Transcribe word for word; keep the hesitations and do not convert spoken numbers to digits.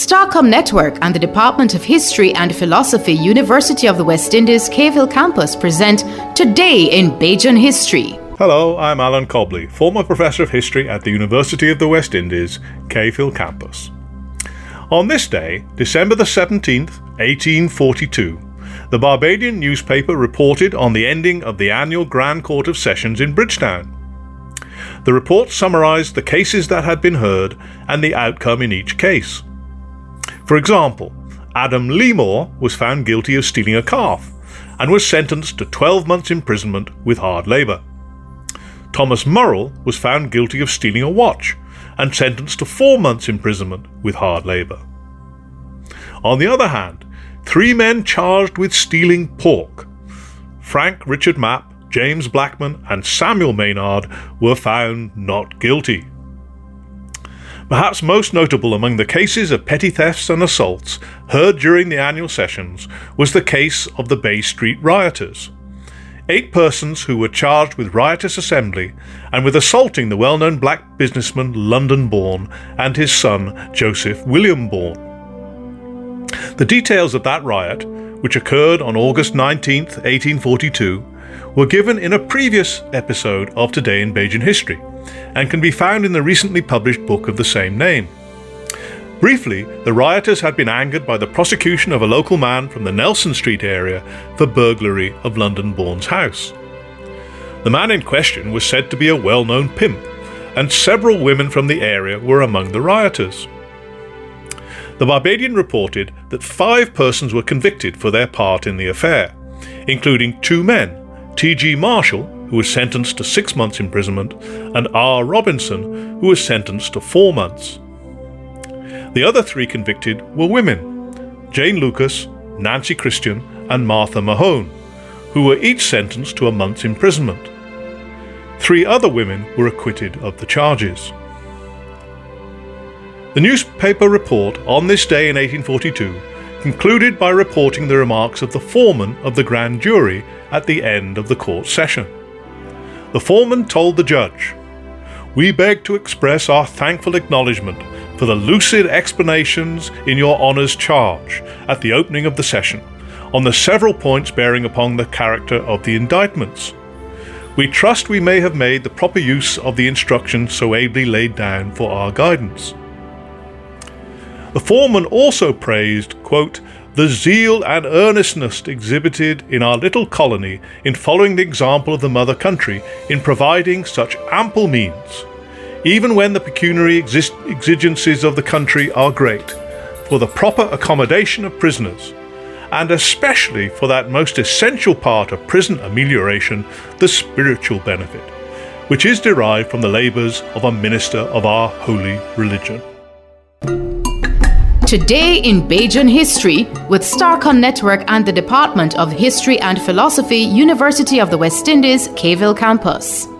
Starcom Network and the Department of History and Philosophy, University of the West Indies, Cave Hill Campus present Today in Bajan History. Hello, I'm Alan Cobley, former Professor of History at the University of the West Indies, Cave Hill Campus. On this day, December the seventeenth, eighteen forty-two, the Barbadian newspaper reported on the ending of the annual Grand Court of Sessions in Bridgetown. The report summarised the cases that had been heard and the outcome in each case. For example, Adam Leemore was found guilty of stealing a calf and was sentenced to twelve months imprisonment with hard labour. Thomas Murrell was found guilty of stealing a watch and sentenced to four months imprisonment with hard labour. On the other hand, three men charged with stealing pork, Frank Richard Mapp, James Blackman and Samuel Maynard, were found not guilty. Perhaps most notable among the cases of petty thefts and assaults heard during the annual sessions was the case of the Bay Street rioters. Eight persons who were charged with riotous assembly and with assaulting the well-known black businessman London Bourne and his son Joseph William Bourne. The details of that riot, which occurred on August nineteenth, eighteen forty-two, were given in a previous episode of Today in Bajan History and can be found in the recently published book of the same name. Briefly, the rioters had been angered by the prosecution of a local man from the Nelson Street area for burglary of London Bourne's house. The man in question was said to be a well-known pimp, and several women from the area were among the rioters. The Barbadian reported that five persons were convicted for their part in the affair, including two men, T G Marshall, who was sentenced to six months imprisonment, and R Robinson, who was sentenced to four months. The other three convicted were women, Jane Lucas, Nancy Christian, and Martha Mahone, who were each sentenced to a month's imprisonment. Three other women were acquitted of the charges. The newspaper report on this day in eighteen forty-two concluded by reporting the remarks of the foreman of the grand jury at the end of the court session. The foreman told the judge, "We beg to express our thankful acknowledgement for the lucid explanations in your honour's charge at the opening of the session on the several points bearing upon the character of the indictments. We trust we may have made the proper use of the instructions so ably laid down for our guidance." The foreman also praised, quote, "the zeal and earnestness exhibited in our little colony in following the example of the mother country in providing such ample means, even when the pecuniary exist- exigencies of the country are great, for the proper accommodation of prisoners, and especially for that most essential part of prison amelioration, the spiritual benefit, which is derived from the labours of a minister of our holy religion." Today in Bajan History with Starcom Network and the Department of History and Philosophy, University of the West Indies, Cave Hill Campus.